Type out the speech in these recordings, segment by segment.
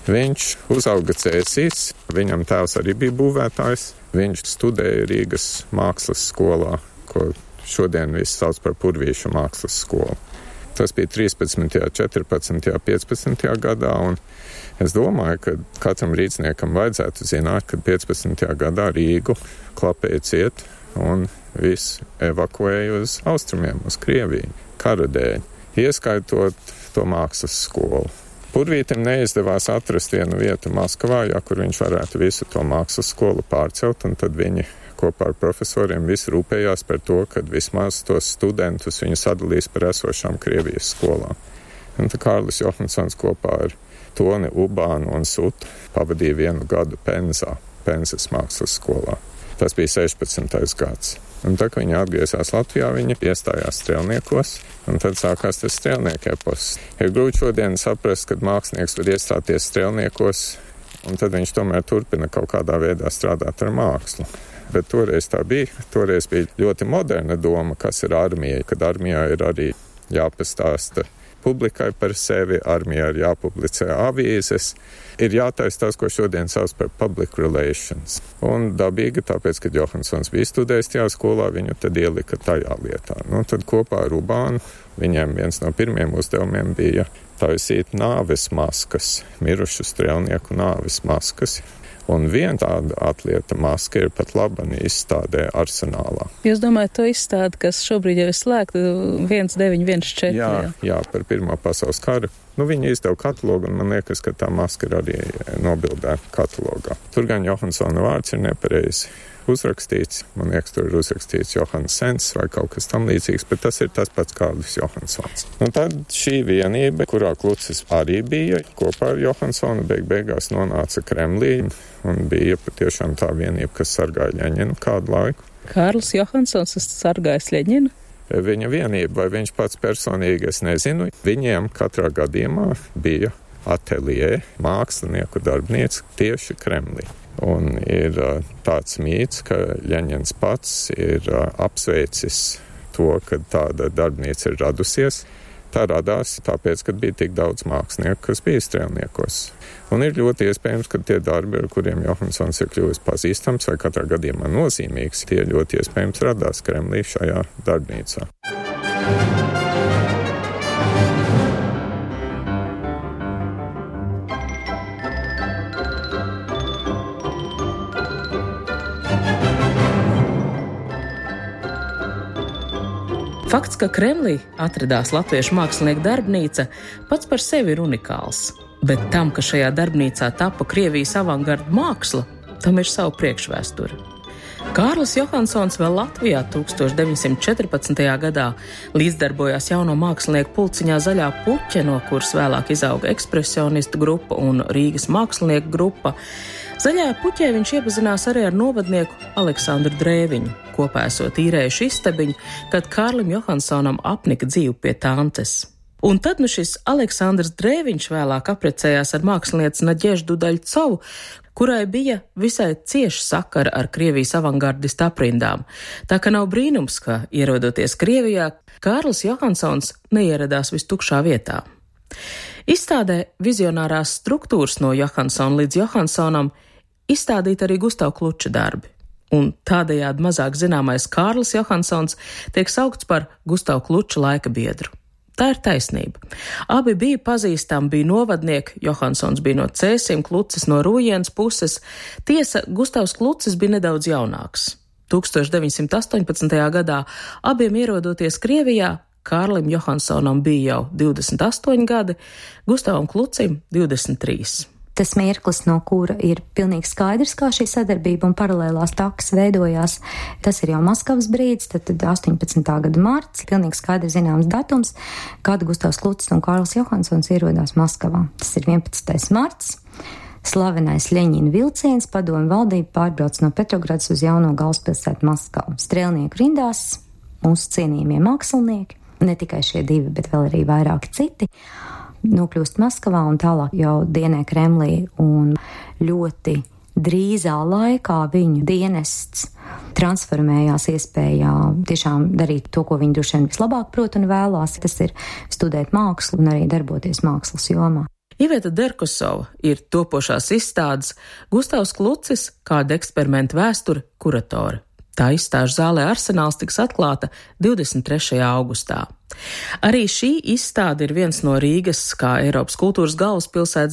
Viņš uzauga Cēsīs, viņam tēvs arī bija būvētājs. Viņš studēja Rīgas mākslas skolā, ko šodien viss sauc par Purvīša mākslas skolu. Tas bija 13., 14., 15. gadā, un es domāju, ka katram rīcniekam vajadzētu zināt, ka 15. gadā Rīgu klapēja ciet un viss evakuēja uz austrumiem, uz Krieviju, kara dēļ, ieskaitot to mākslas skolu. Purvītim neizdevās atrast vienu vietu Maskavā, kur viņš varētu visu to mākslas skolu pārcelt, un tad viņi kopā ar profesoriem visi rūpējās par to, ka vismaz tos studentus viņi sadalīs par esošām Krievijas skolām. Un tad Kārlis Johansons kopā ar Toni Ubānu un Sutu pavadīja 1 gadu Penzas mākslas skolā. Tas bija 16. gads. Un tā, kad viņi atgriezās Latvijā, viņi iestājās strēlniekos, un tad sākās tas strēlnieku epos. Ir grūti šodien saprast, kad mākslinieks var iestāties strēlniekos, un tad viņš tomēr turpina kaut kādā veidā strādāt ar mākslu. Bet toreiz tā bija. Toreiz bija ļoti moderna doma, kas ir armija, kad armijā ir arī jāpastāsta publikai par sevi, armijā ir jāpublicē avīzes, ir jātaisa tas, ko šodien sauc par public relations. Un dabīgi, tāpēc, kad Johansons bija studējis tajā skolā, viņu tad ielika tajā lietā. Tad kopā ar Ubānu viņiem viens no pirmiem uzdevumiem bija taisīt nāves maskas, mirušu strēlnieku nāves maskas. Un viena tāda atlieta maska ir pat laban izstādē Arsenālā. Jūs domājat, to izstādi, kas šobrīd jau ir slēgta 1914? Jā, par Pirmā pasaules karu. Viņi izdeva katalogu, un man liekas, ka tā maska ir arī nobildēta katalogā. Tur gan Johansona vārds ir nepareizi uzrakstīts. Man liekas, tur ir uzrakstīts Johansens vai kaut kas tam līdzīgs, bet tas ir tas pats Kārlis Johansons. Tad šī vienība, kurā Klucis arī bija, kopā ar Johansonu beigās nonāca Kremlī un bija patiešām tā vienība, kas sargāja Ļeņinu kādu laiku. Kārlis Johansons sargājas Ļeņinu? Viņa vienība, vai viņš pats personīgi, es nezinu. Viņiem katrā gadījumā bija ateljē mākslinieku darbnīca tieši Kremlī. Un ir tāds mīts, ka Ļeņins pats ir apsveicis to, ka tāda darbnīca ir radusies. Tā radās tāpēc, ka bija tik daudz mākslinieku, kas bija strēlniekos. Un ir ļoti iespējams, ka tie darbi, ar kuriem Johansons ir kļuvis pazīstams vai katrā gadījumā nozīmīgs, tie ļoti iespējams radās Kremlī šajā darbnīcā. Fakts, ka Kremlī atradās latviešu mākslinieku darbnīca, pats par sevi ir unikāls. Bet tam, ka šajā darbnīcā tapa Krievijas avangarda māksla, tam ir savu priekšvēsturi. Kārlis Johansons vēl Latvijā 1914. gadā līdzdarbojās jauno mākslinieku pulciņā Zaļā puķe, no kuras vēlāk izauga ekspresionistu grupa un Rīgas mākslinieku grupa. Zaļajā puķē viņš iepazinās arī ar novadnieku Aleksandru Drēviņu, kopā esot īrējuši istabiņu, kad Kārlim Johansonam apnika dzīve pie tantes. Un tad šis Aleksandrs Drēviņš vēlāk apprecējās ar mākslinieci Naģeždu Daļcovu, kurai bija visai cieši sakara ar Krievijas avangardistu aprindām. Tā ka nav brīnums, ka, ierodoties Krievijā, Kārlis Johansons neieradās vistukšā vietā. Izstādē vizionārās struktūras no Johansona līdz Johansonam izstādīt arī Gustav Kluča darbi. Un tādējādi mazāk zināmais Kārlis Johansons tiek saukts par Gustav Kluča laika biedru. Tā ir taisnība. Abi bija pazīstami, bija novadnieki, Johansons bija no Cēsīm, Klucis no Rūjienas puses. Tiesa, Gustavs Klucis bija nedaudz jaunāks. 1918. gadā abiem ierodoties Krievijā, Kārlim Johansonam bija jau 28 gadi, Gustavam Klucim 23. Tas mirklis, no kura ir pilnīgi skaidrs, kā šī sadarbība un paralēlās takas veidojās, tas ir jau Maskavas brīdis, tad 18. gada marts, pilnīgi skaidrs zināms datums, kad Gustavs Klucis un Kārlis Johansons ierodās Maskavā. Tas ir 11. marts. Slavenais Ļeņina vilciens padomju valdība pārbrauc no Petrogradas uz jauno galvaspilsētu Maskavu. Strēlnieku rindās mūsu cienījamie mākslinieki, ne tikai šie divi, bet vēl arī vairāki citi, nokļūst Maskavā un tālāk jau dienē Kremlī, un ļoti drīzā laikā viņu dienests transformējās iespējā tiešām darīt to, ko viņi droši vien vislabāk prot un vēlās, tas ir studēt mākslu un arī darboties mākslas jomā. Iveta Derkosova ir topošās izstādes Gustavs Klucis kāda eksperimenta vēsture kuratore. Tā izstāžu zālē Arsenāls tiks atklāta 23. augustā. Arī šī izstāde ir viens no Rīgas kā Eiropas kultūras galvaspilsētas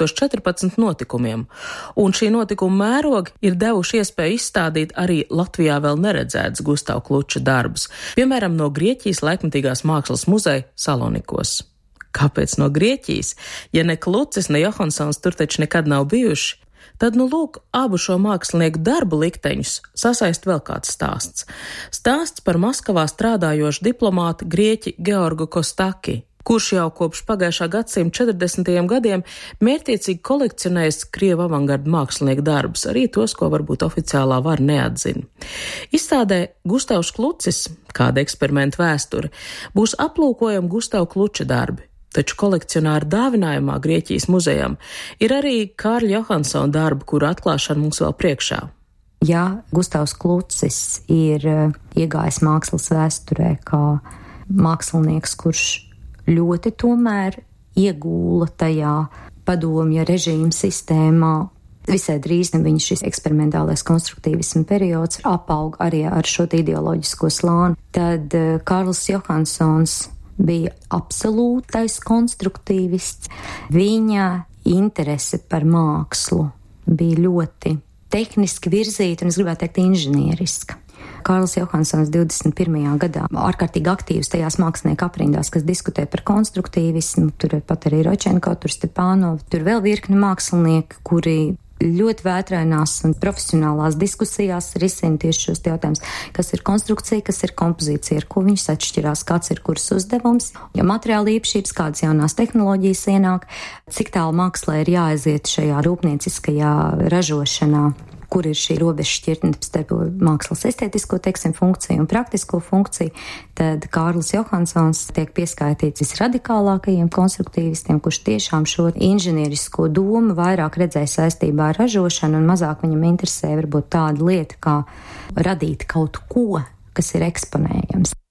2014 notikumiem, un šī notikuma mērogi ir devuši iespēju izstādīt arī Latvijā vēl neredzētas Gustava Kluča darbus, piemēram, no Grieķijas laikmetīgās mākslas muzeja Salonikos. Kāpēc no Grieķijas? Ja ne Klucis, ne Johansons tur taču nekad nav bijuši. Tad, lūk, abu šo mākslinieku darbu likteņus sasaist vēl kāds stāsts. Stāsts par Maskavā strādājošu diplomātu Grieķi Georgu Kostaki, kurš jau kopš pagājušā gadsimta 40. gadiem mērķiecīgi kolekcionējis Krievu avangarda mākslinieku darbus, arī tos, ko varbūt oficiālā vara neatzina. Izstādē Gustavs Klucis, kāda eksperimenta vēsture, būs aplūkojami Gustava Kluča darbi. Taču kolekcionāra dāvinājumā Grieķijas muzejam ir arī Kārļa Johansona darba, kuru atklāšana mums vēl priekšā. Ja Gustavs Klucis ir iegājis mākslas vēsturē kā mākslinieks, kurš ļoti tomēr iegūla tajā padomja režīma sistēmā, visai drīz viņa šis eksperimentālais konstruktīvisma periods apaug arī ar šo ideoloģisko slāni, tad Kārlis Johansons bija absolūtais konstruktīvists. Viņa interese par mākslu bija ļoti tehniski virzīta un, es gribētu teikt, inženieriska. Kārlis Johansons 21. gadā ārkārtīgi aktīvs tajās mākslinieku aprindās, kas diskutē par konstruktīvismu, tur pat arī Ročenko, tur Stepānov, tur vēl virkni mākslinieki, kuri ļoti vētrainās un profesionālās diskusijās risina tieši šos jautājumus, kas ir konstrukcija, kas ir kompozīcija, ar ko viņas atšķirās, kāds ir kuras uzdevums, ja materiāla īpašības, kādas jaunās tehnoloģijas ienāk, cik tālu mākslā ir jāaiziet šajā rūpnieciskajā ražošanā, kur ir šī robeža šķirtne starp mākslas estētisko, teiksim, funkciju un praktisko funkciju, tad Kārlis Johansons tiek pieskaitīts visradikālākajiem konstruktīvistiem, kurš tiešām šo inženierisko domu vairāk redzēja saistībā ar ražošanu un mazāk viņam interesē varbūt tāda lieta, kā radīt kaut ko, kas ir eksponējams.